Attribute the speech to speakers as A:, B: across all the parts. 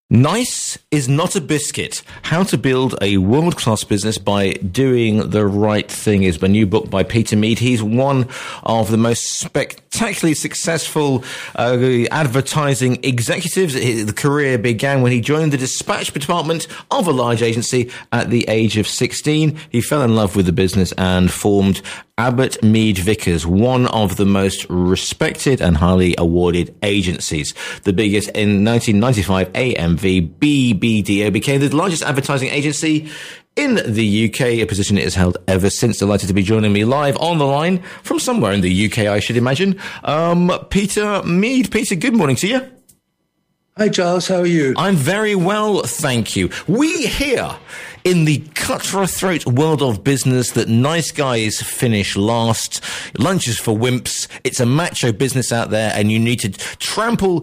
A: Nice is not a biscuit. How to build a world-class business by doing the right thing is a new book by Peter Mead. He's one of the most spectacularly successful advertising executives. The career began when he joined the dispatch department of a large agency at the age of 16. He fell in love with the business and formed Abbott Mead Vickers, one of the most respected and highly awarded agencies. The biggest in 1995, AMV BBDO became the largest advertising agency in the UK, a position it has held ever since. Delighted to be joining me live on the line from somewhere in the UK, I should imagine. Peter Mead. Peter, good morning to you.
B: Hi, Giles. How are you?
A: I'm very well, thank you. We hear in the cutthroat world of business that nice guys finish last. Lunch is for wimps. It's a macho business out there, and you need to trample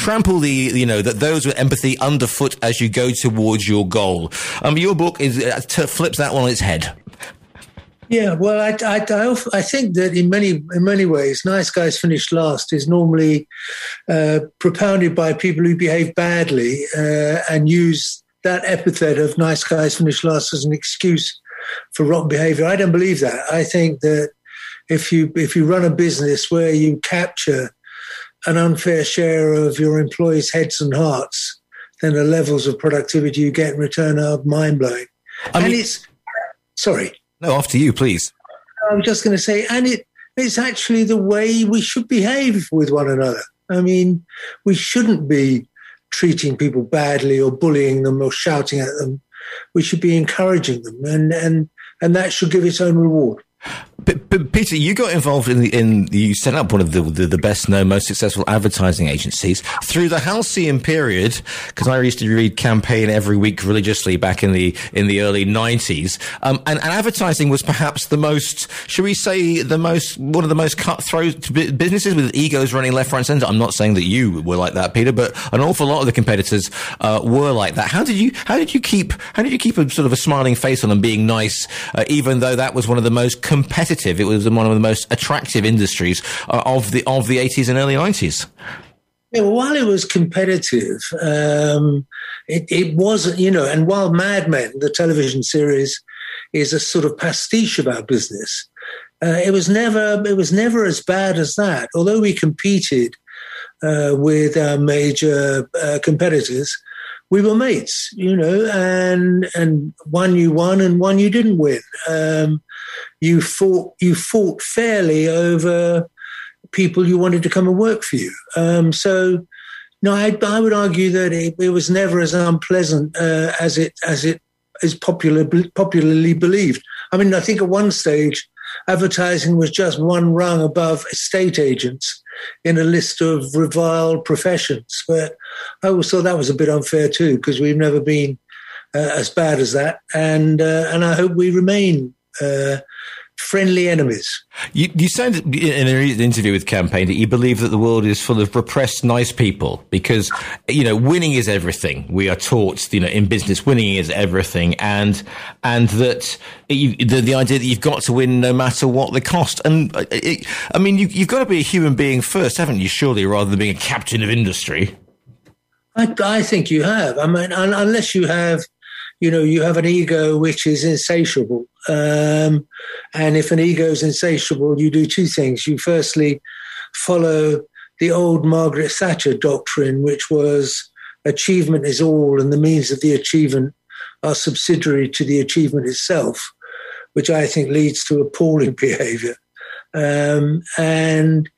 A: those with empathy underfoot as you go towards your goal. Your book flips that one on its head.
B: Yeah, well, I think that in many ways, nice guys finish last is normally propounded by people who behave badly and use that epithet of nice guys finish last as an excuse for rotten behavior. I don't believe that. I think that if you run a business where you capture an unfair share of your employees' heads and hearts, then the levels of productivity you get in return are mind-blowing. Sorry.
A: No, after you, please.
B: I was just going to say, and it's actually the way we should behave with one another. I mean, we shouldn't be treating people badly or bullying them or shouting at them. We should be encouraging them, and that should give its own reward.
A: But Peter, you got involved you set up one of the best known, most successful advertising agencies through the halcyon period, because I used to read Campaign every week religiously back in the early 90s. And advertising was perhaps the most, should we say, one of the most cutthroat businesses with egos running left, right, and centre. I'm not saying that you were like that, Peter, but an awful lot of the competitors were like that. How did you keep a sort of a smiling face on and being nice, even though that was one of the most competitive? It was one of the most attractive industries of the 80s and early 90s.
B: Yeah, well, while it was competitive, it wasn't, and while Mad Men, the television series, is a sort of pastiche of our business, it was never as bad as that. Although we competed with our major competitors, we were mates, and one you won and one you didn't win. You fought fairly over people you wanted to come and work for you. So, no, I would argue that it was never as unpleasant as it is popularly believed. I mean, I think at one stage, advertising was just one rung above estate agents in a list of reviled professions. But I always thought that was a bit unfair too, because we've never been as bad as that, and I hope we remain friendly enemies.
A: You said in an interview with Campaign that you believe that the world is full of repressed nice people because, winning is everything. We are taught, in business, winning is everything. And that the idea that you've got to win no matter what the cost. And you've got to be a human being first, haven't you? Surely, rather than being a captain of industry.
B: I think you have. I mean, unless you have, you have an ego which is insatiable. And if an ego is insatiable, you do two things. You firstly follow the old Margaret Thatcher doctrine, which was achievement is all and the means of the achievement are subsidiary to the achievement itself, which I think leads to appalling behavior. And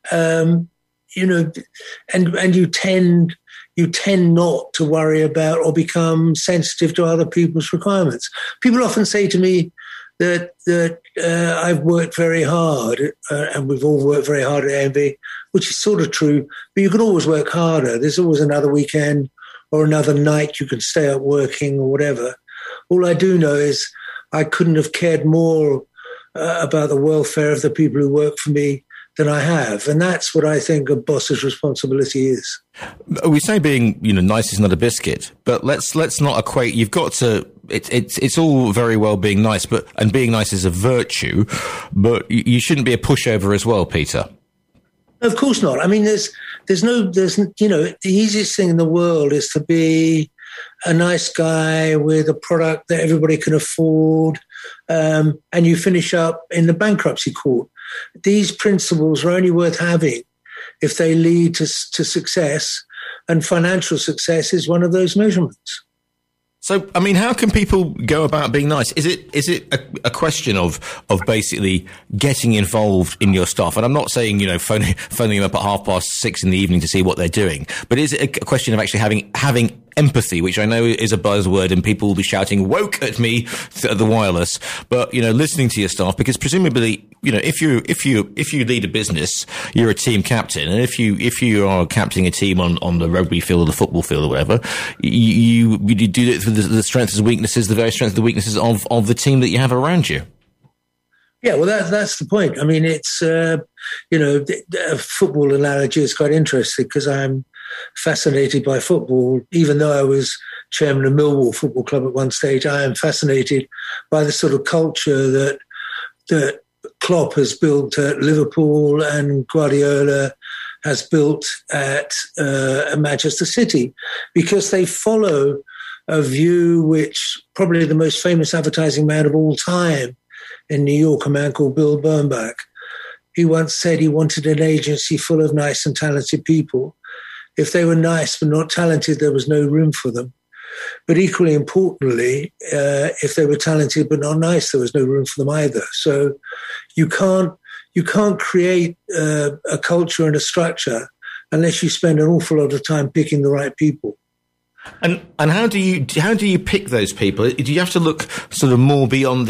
B: you tend not to worry about or become sensitive to other people's requirements. People often say to me that I've worked very hard, and we've all worked very hard at AMV, which is sort of true, but you can always work harder. There's always another weekend or another night you can stay up working or whatever. All I do know is I couldn't have cared more about the welfare of the people who work for me than I have. And that's what I think a boss's responsibility is.
A: We say being, nice is not a biscuit, but let's not equate. You've got to, it's all very well being nice, and being nice is a virtue, but you shouldn't be a pushover as well, Peter.
B: Of course not. I mean, the easiest thing in the world is to be a nice guy with a product that everybody can afford, and you finish up in the bankruptcy court. These principles are only worth having if they lead to success, and financial success is one of those measurements.
A: So, I mean, how can people go about being nice? Is it a question of basically getting involved in your stuff? And I'm not saying, phoning them up at 6:30 in the evening to see what they're doing, but is it a question of actually having empathy, which I know is a buzzword and people will be shouting woke at me at the wireless, but, listening to your staff, because presumably, if you lead a business, you're a team captain. And if you are captaining a team on the rugby field or the football field or whatever, you do it through the strengths and weaknesses, the very strengths and the weaknesses of the team that you have around you.
B: Yeah, well, that's the point. I mean, it's, the football analogy is quite interesting because I'm fascinated by football. Even though I was chairman of Millwall Football Club at one stage, I am fascinated by the sort of culture that Klopp has built at Liverpool and Guardiola has built at Manchester City, because they follow a view which probably the most famous advertising man of all time in New York, a man called Bill Bernbach, he once said he wanted an agency full of nice and talented people. If they were nice but not talented, there was no room for them. But equally importantly, if they were talented but not nice, there was no room for them either. So you can't create a culture and a structure unless you spend an awful lot of time picking the right people.
A: And how do you pick those people? Do you have to look sort of more beyond the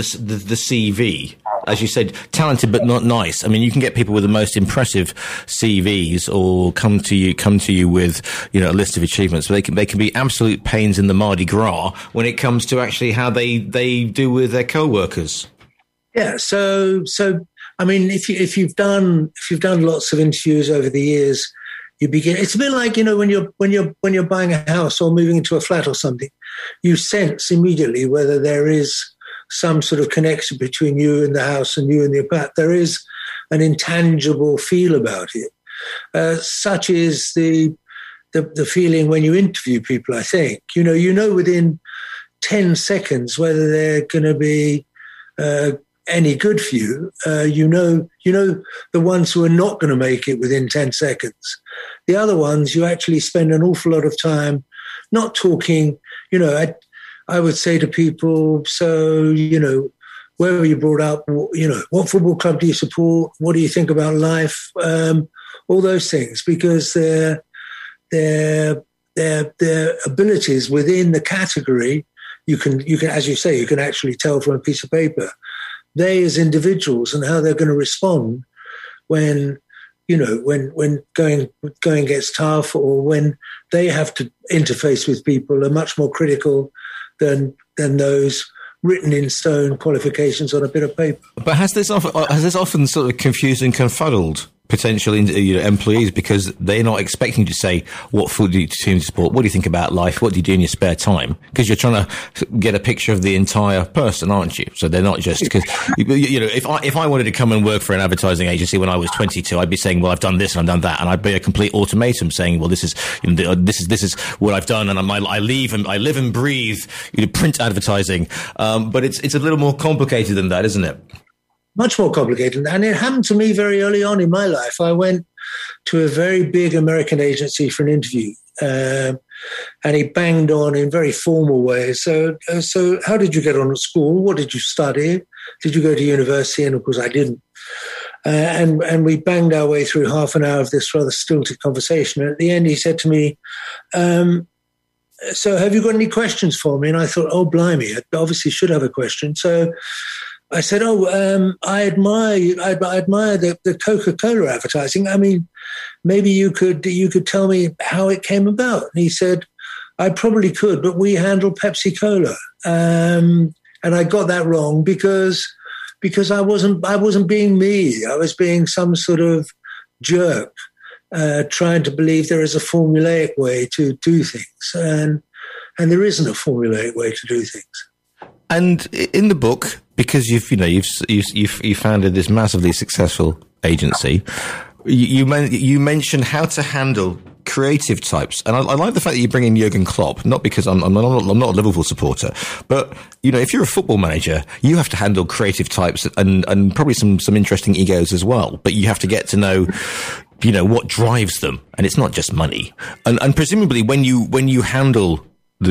A: CV? As you said, talented but not nice. I mean, you can get people with the most impressive CVs or come to you with, a list of achievements, but they can be absolute pains in the Mardi Gras when it comes to actually how they do with their co-workers. Yeah.
B: So I mean, if you've done lots of interviews over the years, you begin. It's a bit like, when you're buying a house or moving into a flat or something, you sense immediately whether there is some sort of connection between you and the house and you and the apartment. There is an intangible feel about it. Such is the feeling when you interview people, I think. Within 10 seconds whether they're going to be any good for you. You know the ones who are not going to make it within 10 seconds. The other ones, you actually spend an awful lot of time not talking. I would say to people, so, where were you brought up? What football club do you support? What do you think about life? All those things, because their abilities within the category, you can, as you say, you can actually tell from a piece of paper. They as individuals and how they're going to respond when going gets tough, or when they have to interface with people, are much more critical than those written in stone qualifications on a bit of paper.
A: But has this often sort of confused and confuddled potential employees, because they're not expecting you to say what food do you team support, what do you think about life, what do you do in your spare time, because you're trying to get a picture of the entire person, aren't you? So they're not just, because if I wanted to come and work for an advertising agency when I was 22, I'd be saying, well, I've done this and I've done that, and I'd be a complete automatum saying, well, this is what I've done, and I live and breathe print advertising. But it's a little more complicated than that, isn't it?
B: Much more complicated. And it happened to me very early on in my life. I went to a very big American agency for an interview, and he banged on in very formal ways. So how did you get on at school? What did you study? Did you go to university? And of course I didn't. And we banged our way through half an hour of this rather stilted conversation. And at the end he said to me, so have you got any questions for me? And I thought, oh, blimey, I obviously should have a question. So I said, I admire the Coca-Cola advertising. I mean, maybe you could tell me how it came about. And he said, I probably could, but we handle Pepsi Cola. And I got that wrong because I wasn't being me. I was being some sort of jerk, trying to believe there is a formulaic way to do things. And there isn't a formulaic way to do things.
A: And in the book, because you've founded this massively successful agency, You mentioned how to handle creative types, and I like the fact that you bring in Jurgen Klopp. Not because I'm not a Liverpool supporter, but if you're a football manager, you have to handle creative types and probably some interesting egos as well. But you have to get to know what drives them, and it's not just money. And presumably when you handle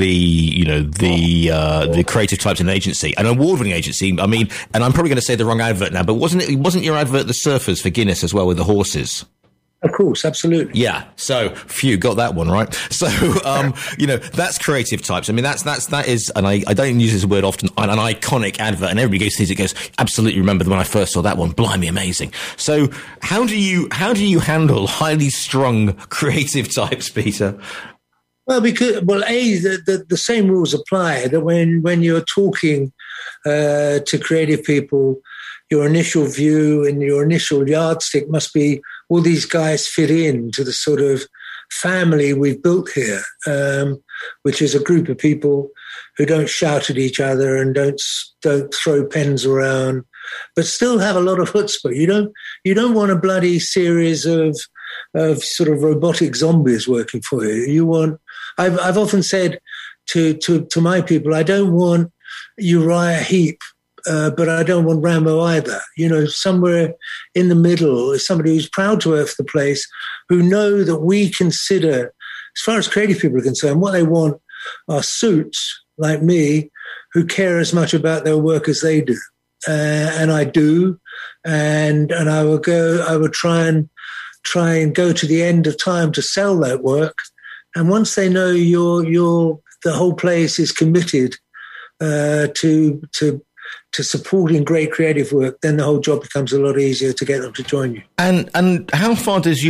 A: the creative types in an agency, an award-winning agency. I mean, and I'm probably going to say the wrong advert now, but wasn't your advert the surfers for Guinness as well with the horses?
B: Of course, absolutely.
A: Yeah. So, phew, got that one right. So, that's creative types. I mean, that is, and I don't use this word often, an iconic advert, and everybody sees it goes, absolutely remember when I first saw that one. Blimey, amazing. So, how do you handle highly strung creative types, Peter?
B: Well, the same rules apply that when you're talking to creative people, your initial view and your initial yardstick must be, will these guys fit into the sort of family we've built here, which is a group of people who don't shout at each other and don't throw pens around, but still have a lot of chutzpah. You don't want a bloody series of sort of robotic zombies working for you. You want. I've often said to my people, I don't want Uriah Heep, but I don't want Rambo either. Somewhere in the middle is somebody who's proud to work for the place, who know that we consider, as far as creative people are concerned, what they want are suits like me who care as much about their work as they do. And I do. And I would try and go to the end of time to sell that work. And once they know the whole place is committed to supporting great creative work, then the whole job becomes a lot easier to get them to join you.
A: And how far does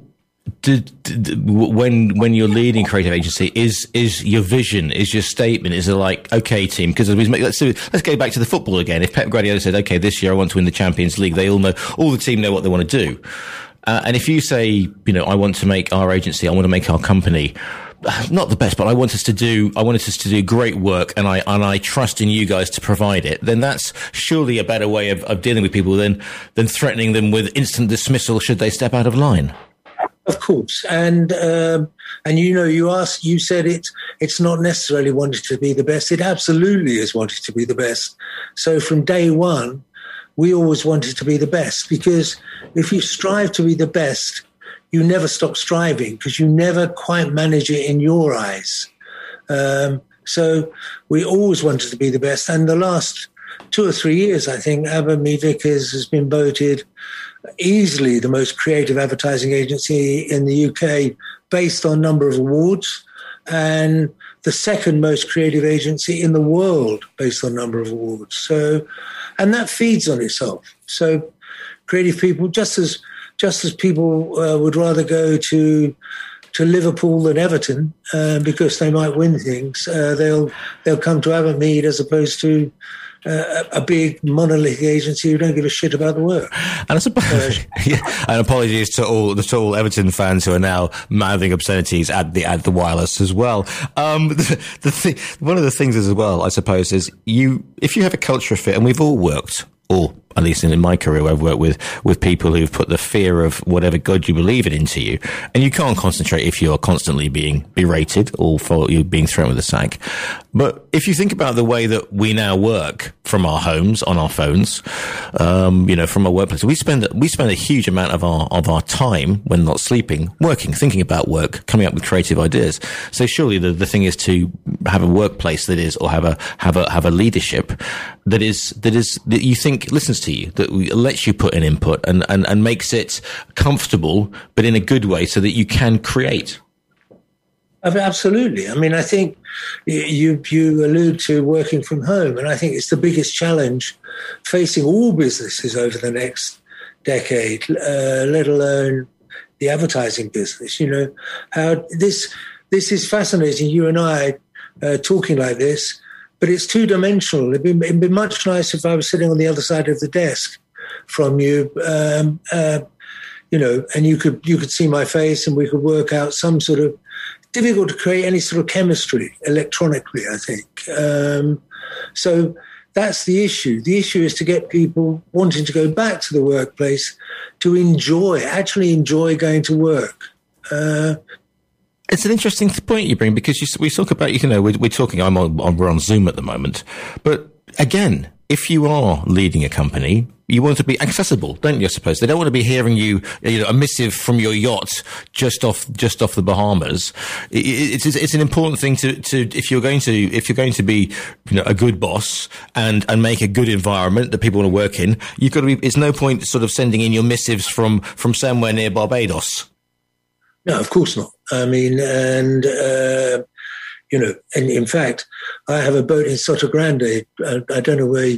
A: when you're leading creative agency, is your vision, is your statement, is it like, okay, team, because let's go back to the football again. If Pep Guardiola said, okay, this year I want to win the Champions League, all the team know what they want to do. And if you say, I want to make our agency, I want to make our company not the best, but I want us to do great work, and I trust in you guys to provide it, then that's surely a better way of dealing with people than threatening them with instant dismissal should they step out of line.
B: Of course. And you said it's not necessarily wanting to be the best. It absolutely is wanting to be the best. So from day one, we always wanted to be the best, because if you strive to be the best, you never stop striving, because you never quite manage it in your eyes. So we always wanted to be the best. And the last 2 or 3 years, I think, Aberme Vickers has been voted easily the most creative advertising agency in the UK based on number of awards, and the second most creative agency in the world based on number of awards. So, and that feeds on itself. So creative people, just as people would rather go to Liverpool than Everton because they might win things, they'll come to Aberme as opposed to a big monolithic agency who don't give a shit about the work.
A: And I suppose, and apologies to all Everton fans who are now mouthing obscenities at the wireless as well. One of the things as well, I suppose, is if you have a culture fit, and we've all worked, or at least in my career, I've worked with people who've put the fear of whatever God you believe in into you, and you can't concentrate if you're constantly being berated or for you being thrown with a sack. But if you think about the way that we now work from our homes, on our phones, from our workplace, we spend a huge amount of our time when not sleeping, working, thinking about work, coming up with creative ideas. So surely the thing is to have a workplace that is, or have a leadership that you think listens to you, that lets you put in input and makes it comfortable, but in a good way, so that you can create.
B: Absolutely. I mean, I think you allude to working from home, and I think it's the biggest challenge facing all businesses over the next decade, let alone the advertising business. How this is fascinating. You and I talking like this, but it's two-dimensional. It'd be much nicer if I was sitting on the other side of the desk from you, and you could see my face, and we could work out some sort of. Difficult to create any sort of chemistry electronically, I think. So that's the issue. The issue is to get people wanting to go back to the workplace to actually enjoy going to work.
A: It's an interesting point you bring, because we talk about, we're talking, we're on Zoom at the moment. But again, if you are leading a company, you want to be accessible, don't you, I suppose? They don't want to be hearing a missive from your yacht just off the Bahamas. It's an important thing to if you're going to be, a good boss and make a good environment that people want to work in, you've got to be, it's no point sort of sending in your missives from somewhere near Barbados.
B: No, of course not. I mean, and in fact, I have a boat in Soto Grande. I don't know where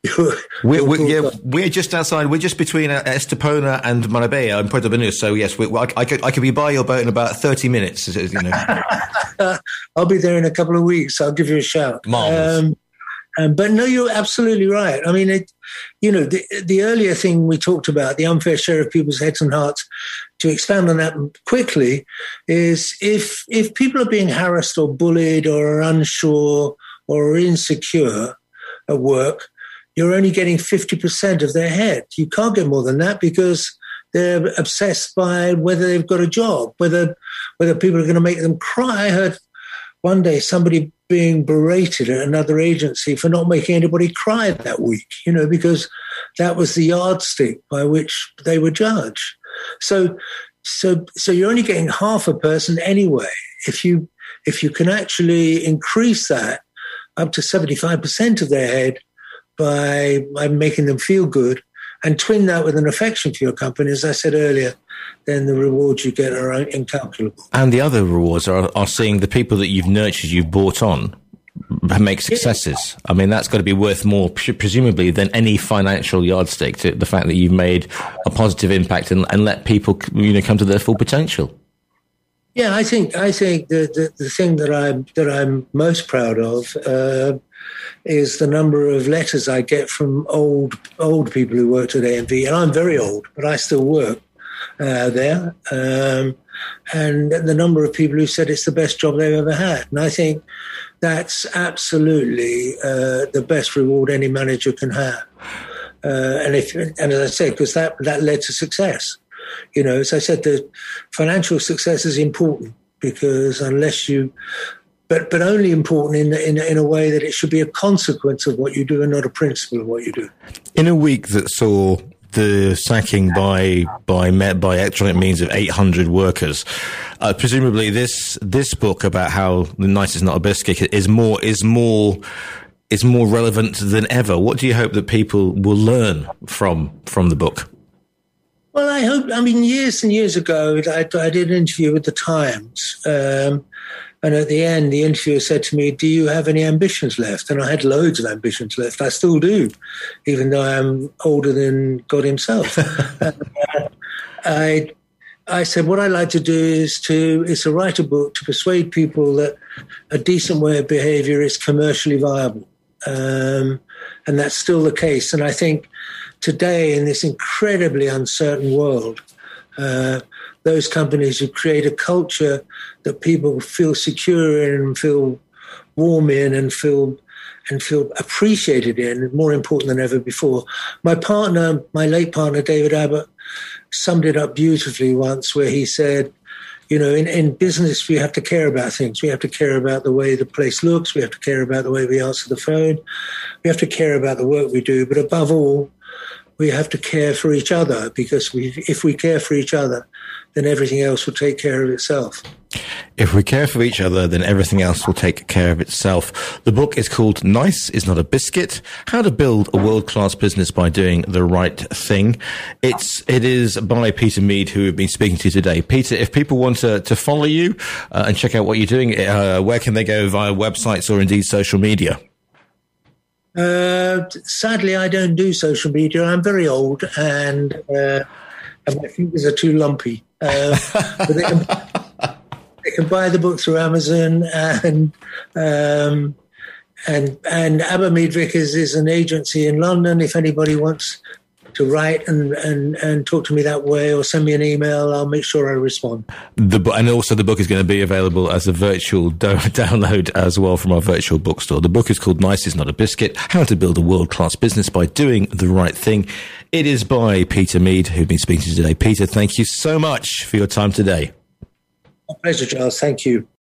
A: we're just outside. We're just between Estepona and Marbella and Puerto Banús. So yes, I could be by your boat in about 30 minutes.
B: I'll be there in a couple of weeks. I'll give you a shout.
A: Marvelous.
B: But no, you're absolutely right. I mean, the earlier thing we talked about, the unfair share of people's heads and hearts, to expand on that quickly, is if people are being harassed or bullied or are unsure or are insecure at work, you're only getting 50% of their head. You can't get more than that, because they're obsessed by whether they've got a job, whether people are going to make them cry. I heard one day somebody being berated at another agency for not making anybody cry that week, because that was the yardstick by which they were judged. So you're only getting half a person anyway. If you can actually increase that up to 75% of their head by making them feel good, and twin that with an affection for your company, as I said earlier, then the rewards you get are incalculable. And
A: the other rewards are seeing the people that you've nurtured, you've brought on, make successes. I mean, that's got to be worth more, presumably, than any financial yardstick, to the fact that you've made a positive impact and let people, come to their full potential.
B: Yeah, I think the thing that I'm most proud of is the number of letters I get from old people who worked at AMV, and I'm very old, but I still work there, and the number of people who said it's the best job they've ever had. And I think that's absolutely the best reward any manager can have. And as I said, because that led to success. As I said, the financial success is important, because unless you, but only important in a way that it should be a consequence of what you do and not a principle of what you do. In
A: a week that saw the sacking by electronic means of 800 workers, presumably this book about how the nice is not a biscuit is more relevant than ever. What do you hope that people will learn from the book?
B: Well, I mean, years and years ago, I did an interview with the Times, and at the end, the interviewer said to me, "Do you have any ambitions left?" And I had loads of ambitions left. I still do, even though I'm older than God himself. I said, what I'd like to do is to write a book to persuade people that a decent way of behavior is commercially viable. And that's still the case. And I think today, in this incredibly uncertain world, those companies who create a culture that people feel secure in and feel warm in and feel appreciated in, more important than ever before. My late partner, David Abbott, summed it up beautifully once, where he said, in business, we have to care about things. We have to care about the way the place looks. We have to care about the way we answer the phone. We have to care about the work we do. But above all, we have to care for each other, because if we care for each other, then everything else will take care of itself.
A: If we care for each other, then everything else will take care of itself. The book is called Nice is Not a Biscuit: How to Build a World-Class Business by Doing the Right Thing. It is by Peter Mead, who we've been speaking to today. Peter, if people want to follow you and check out what you're doing, where can they go, via websites or indeed social media?
B: Sadly, I don't do social media. I'm very old and my fingers are too lumpy. But they can buy the book through Amazon, and Abbott Mead Vickers is an agency in London. If anybody wants write and talk to me that way, or send me an email. I'll make sure I respond.
A: And also the book is going to be available as a virtual download as well from our virtual bookstore. The book is called Nice is Not a Biscuit, How to Build a World-Class Business by Doing the Right Thing. It is by Peter Mead, who's been speaking to today. Peter, thank you so much for your time today.
B: My pleasure, Charles. Thank you.